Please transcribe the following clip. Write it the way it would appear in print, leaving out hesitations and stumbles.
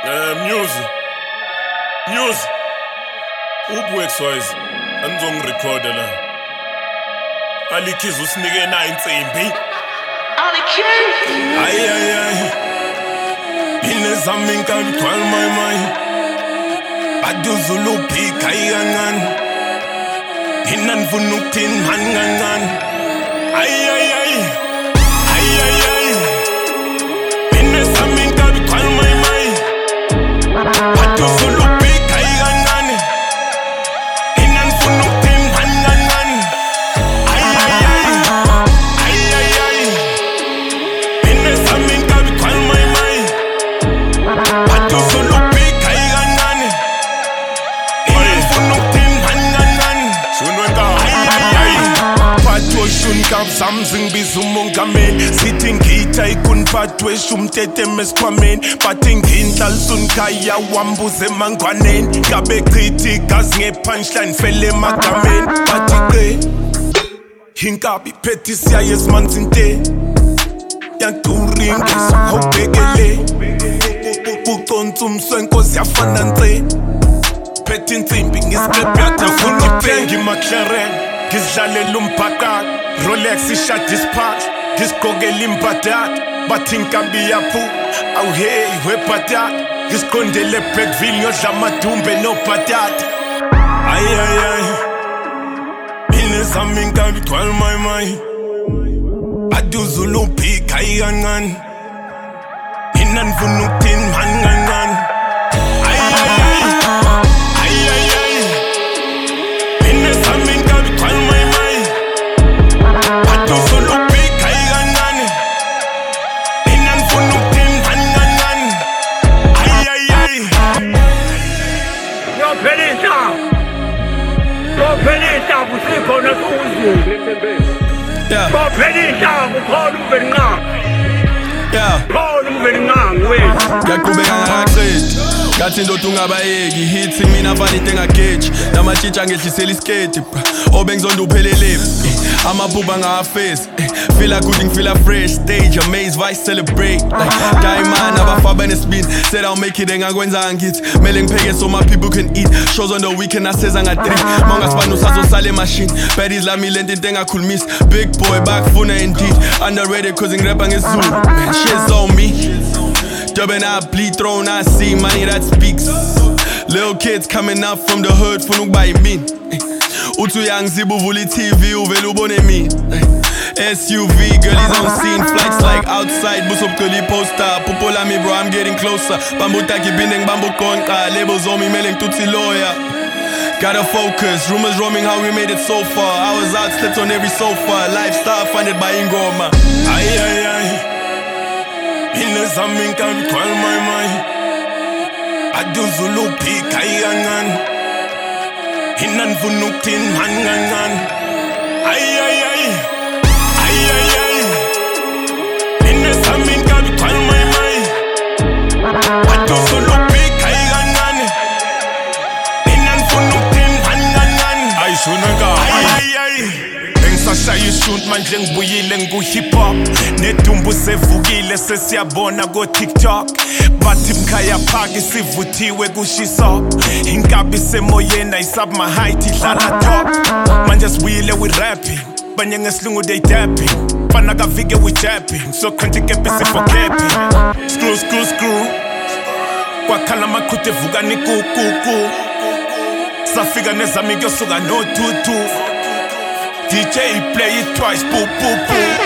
Music. Ubwexwise anizongirekhoda la. Alikhiza usinike na insimbi. Ay. Inezami ngabithwala my. Baduzulu phika iyancane. Inanifuna ukuthini hangancane. Ay. Inezami ngabithwala my. Baduzulu phika iyancane. Inanifuna ukuthini hangancane. Ay. Inezami ngabithwala my. Baduzulu phika iyancane. Inanifuna ukuthini hangancane. Shun kap something bizumongameli sithi ngitha ikunphathwesha umteteme esikhwameni bathi nginhlalisun khaya wambuze emangwaneni ngabe chithi igazi ngepunchline fele emagameni bathi inkabi phethe siyaye esimanzi inte yanturingisa hobhekele uconsa umswenkosi yafana nce phethe insimbi ngiskrep yatafuna ukuthenga iMcLaren ngizidlalela umbhaqaqo Rolex ishadi isiphathi ngisigqokela imbadada bathi inkambi yaphu awuhey webhatata ngisiqondele eBreckville ngiyodla amadumbe nobhatata ay inezami inkambi thwala my baduzulu phika iyancane inanifuna ukuthini hangancane Ngiyaqhubeka ngaqedi ngathi indoda ungabayeki hits mina fana into engageji namatshitsha ngehlisela isketi obengizonda uphelele amabhuba ngafesi feel good ngifeel fresh stage amaze vice celebrate like diamond abafaba nesibini said I'll make it engakwenza ngithi mele ngipheke so my people can eat shows on the weekend aseza nga 3 mangasibani usazosala emachine baddies lami lento into engakhulumisa big boy bakufuna indeed underrated cause ngirappa ngesizulu man shit's on me Dubbing out, bleed thrown, I see money that speaks. Little kids coming up from the hood, funu by me. Utu young zibu vuli TV, uvelu bone me. SUV, girl is on scene, flights like outside. Bus up kuli poster, pupola me bro, I'm getting closer. Bambu taki binding, bambu konka, labels on me, mailing tutsi lawyer. Gotta focus, rumors roaming how we made it so far. I was out, slept on every sofa, lifestyle funded by Ingoma. Ay. Inezami inkambi thwala my baduzulu phika iyancane inanifuna ukuthini hangancane ay inezami inkambi thwala my baduzulu phika iyancane inanifuna ukuthini hangancane ayishona Sashaya ishunt manje ngibuyile ngu-hip hop nedumbu sevukile sesiyabona ko-TikTok bathi mkhaya phaki sivuthiwe kushisa inkabi semoyeni ayisab ma-height idlala top manje sibuyile we-rapping banye ngesilungu they dapping fana kavike we-japping so khonje kepe sifo-capping screw kwakhala amaqhude evukani kukuku safika nezami kuyosuka no-2-2 DJ play it twice, boo.